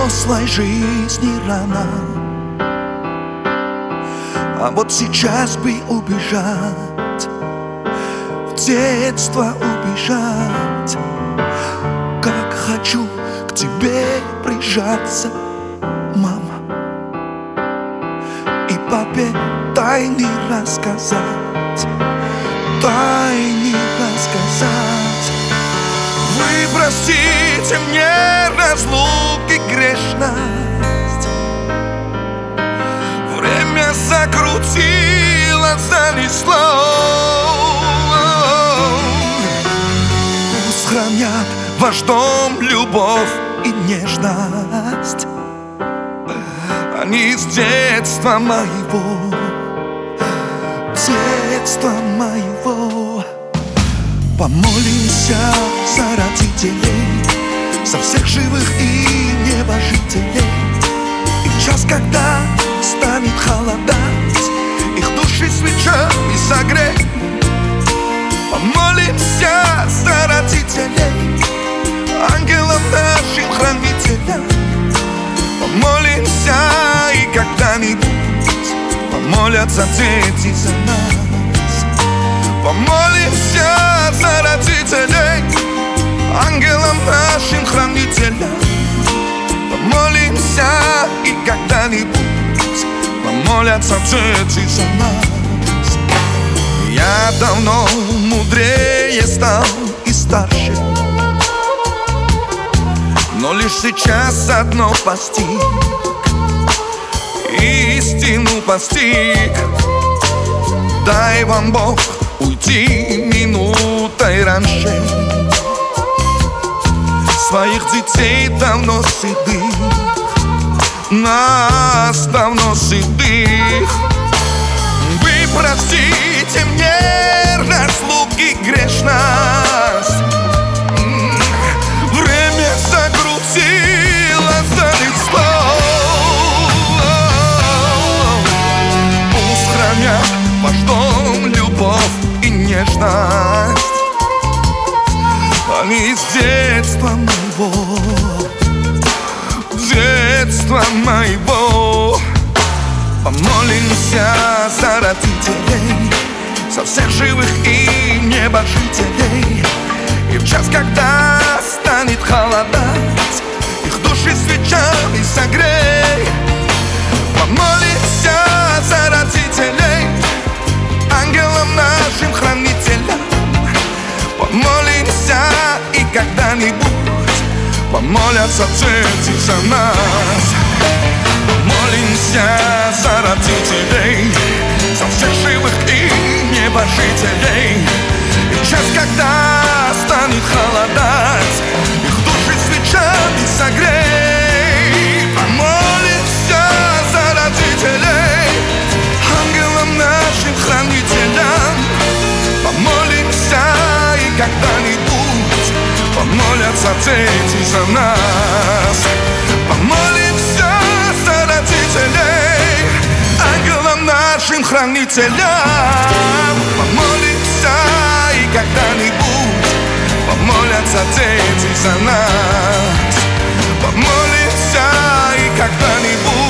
взрослой жизни рано, а вот сейчас бы убежать, в детство убежать. Как хочу к тебе прижаться, мама, и папе тайны рассказать, тайны рассказать. Вы простите мне разлуки грешность, время закрутило, занесло. Пусть хранят ваш дом любовь и нежность, они с детства моего, детства моего. Помолимся за родителей, за всех живых и небожителей. И час, когда станет холодать, их души свечами согрей. Помолимся за родителей, ангелов нашим хранителям. Помолимся, и когда-нибудь помолятся дети за нас. Помолимся за родителей, ангелам нашим хранителям. Помолимся, и когда-нибудь помолятся дети за нас. Я давно мудрее стал и старше, но лишь сейчас одно постиг, истину постиг. Дай вам Бог уйти минутой раньше, своих детей давно седых, нас давно седых. Вы простите мне разлуки грешность, время закрутило, занесло. Пусть хранят ваш дом любовь и нежность, они с детства моего, детства моего. Помолимся за родителей, за всех живых и небожителей. И в час, когда станет холодать, их души свечами согрей. Помолимся за родителей, ангелам нашим хранителям. Помолимся, и когда-нибудь помолятся дети за нас. Помолимся за родителей, за всех живых и небожителей. И час, когда станет холодать, их души свечами согрей. Помолимся за родителей, ангелам нашим хранителям. Помолимся, и когда-нибудь помолятся дети за нас. Помолимся за родителей, ангелам нашим хранителям. Помолимся, и когда-нибудь помолятся дети за нас. Помолимся, и когда-нибудь